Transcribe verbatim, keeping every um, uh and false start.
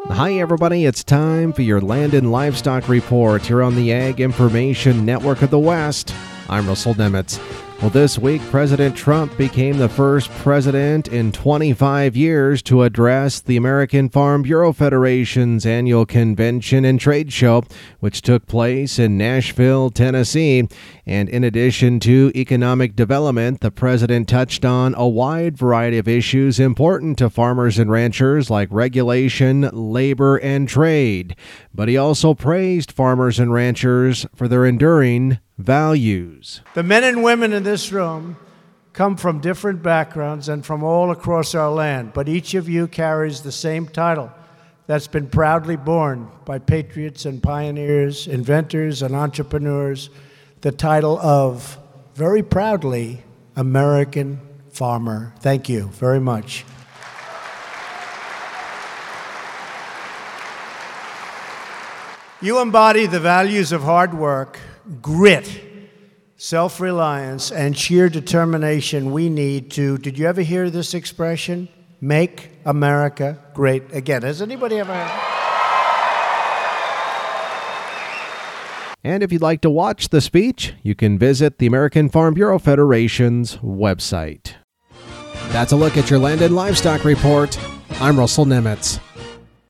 Hi everybody, it's time for your Land and Livestock Report here on the Ag Information Network of the West. I'm Russell Nemitz. Well, this week, President Trump became the first president in twenty-five years to address the American Farm Bureau Federation's annual convention and trade show, which took place in Nashville, Tennessee. And in addition to economic development, the president touched on a wide variety of issues important to farmers and ranchers like regulation, labor, and trade. But he also praised farmers and ranchers for their enduring values. The men and women in this room come from different backgrounds and from all across our land, but each of you carries the same title that's been proudly borne by patriots and pioneers, inventors and entrepreneurs, the title of, very proudly, American Farmer. Thank you very much. You embody the values of hard work, grit, self-reliance, and sheer determination we need to, did you ever hear this expression? Make America great again. Has anybody ever heard? And if you'd like to watch the speech, you can visit the American Farm Bureau Federation's website. That's a look at your Land and Livestock Report. I'm Russell Nemitz.